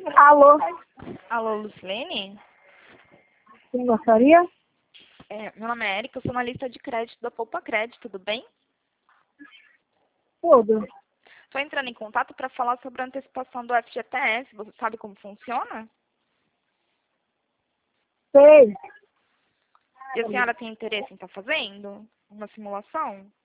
Alô? Alô, Lucilene? Quem gostaria? Meu nome é Erika, eu sou analista de crédito da Poupa Crédito, tudo bem? Tudo. Estou entrando em contato para falar sobre a antecipação do FGTS. Você sabe como funciona? Sei. E a senhora tem interesse em estar fazendo uma simulação?